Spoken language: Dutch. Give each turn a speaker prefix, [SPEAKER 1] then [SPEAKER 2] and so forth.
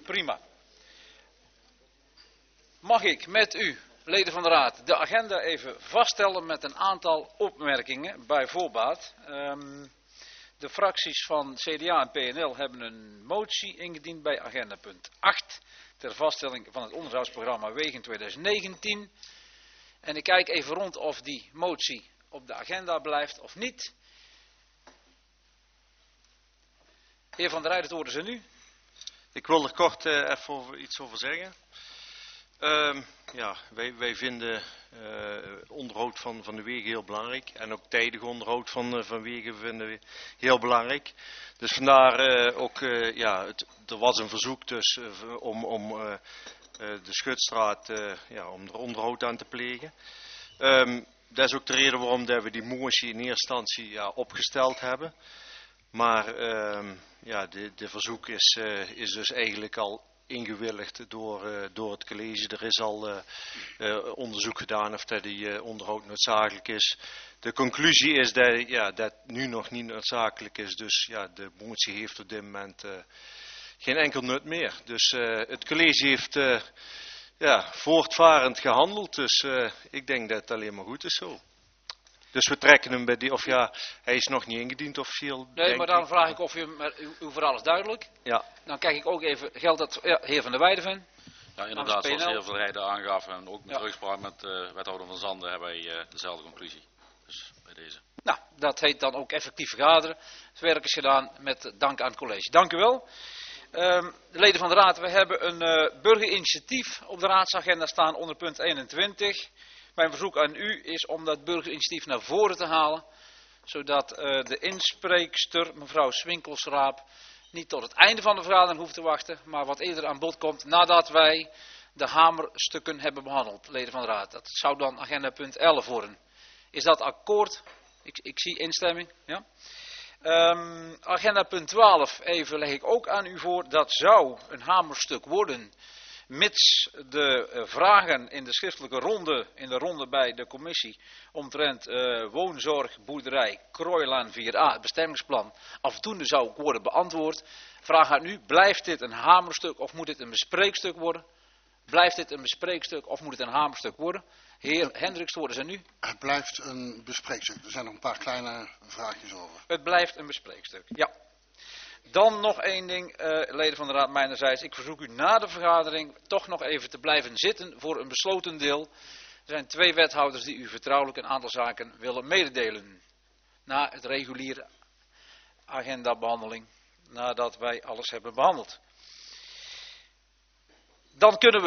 [SPEAKER 1] Prima. Mag ik met u, leden van de Raad, de agenda even vaststellen met een aantal opmerkingen bij voorbaat. De fracties van CDA en PNL hebben een motie ingediend bij agenda punt 8. Ter vaststelling van het onderhoudsprogramma Wegen 2019. En ik kijk even rond of die motie op de agenda blijft of niet. Heer Van der Rijden, het woord is aan u.
[SPEAKER 2] Ik wil er kort even iets over zeggen. Wij vinden onderhoud van de wegen heel belangrijk. En ook tijdig onderhoud van wegen vinden we heel belangrijk. Dus vandaar er was een verzoek dus om de Schutstraat, om er onderhoud aan te plegen. Dat is ook de reden waarom dat we die motie in eerste instantie opgesteld hebben. Maar de verzoek is dus eigenlijk al ingewilligd door het college. Er is al onderzoek gedaan of dat die onderhoud noodzakelijk is. De conclusie is dat nu nog niet noodzakelijk is. Dus de motie heeft op dit moment geen enkel nut meer. Dus het college heeft voortvarend gehandeld. Dus ik denk dat het alleen maar goed is zo. Dus we trekken hem bij die, hij is nog niet ingediend officieel.
[SPEAKER 1] Nee, maar dan vraag ik of uw verhaal is duidelijk.
[SPEAKER 2] Ja.
[SPEAKER 1] Dan kijk ik ook even, geldt dat, heer Van der Weijden?
[SPEAKER 3] Ja, inderdaad, zoals de heer Van der Rijden aangaf en ook met terugspraak met wethouder Van Zanden hebben wij dezelfde conclusie. Dus bij deze.
[SPEAKER 1] Nou, dat heet dan ook effectief vergaderen. Het werk is gedaan met dank aan het college. Dank u wel. De leden van de Raad, we hebben een burgerinitiatief op de raadsagenda staan onder punt 21. Mijn verzoek aan u is om dat burgerinitiatief naar voren te halen, zodat de inspreekster, mevrouw Swinkelsraap, niet tot het einde van de vergadering hoeft te wachten, maar wat eerder aan bod komt nadat wij de hamerstukken hebben behandeld, leden van de Raad. Dat zou dan agenda punt 11 worden. Is dat akkoord? Ik zie instemming. Ja? Agenda punt 12, even leg ik ook aan u voor, dat zou een hamerstuk worden, mits de vragen in de schriftelijke ronde, in de ronde bij de commissie, omtrent woonzorg, boerderij, Krooilaan 4a, het bestemmingsplan, afdoende zou worden beantwoord. Vraag aan u, blijft dit een hamerstuk of moet dit een bespreekstuk worden? Blijft dit een bespreekstuk of moet het een hamerstuk worden? Heer Hendricks, het woord is aan u.
[SPEAKER 4] Het blijft een bespreekstuk. Er zijn nog een paar kleine vraagjes over.
[SPEAKER 1] Het blijft een bespreekstuk, ja. Dan nog één ding, leden van de Raad mijnerzijds. Ik verzoek u na de vergadering toch nog even te blijven zitten voor een besloten deel. Er zijn 2 wethouders die u vertrouwelijk een aantal zaken willen mededelen. Na het reguliere agendabehandeling, nadat wij alles hebben behandeld. Dan kunnen we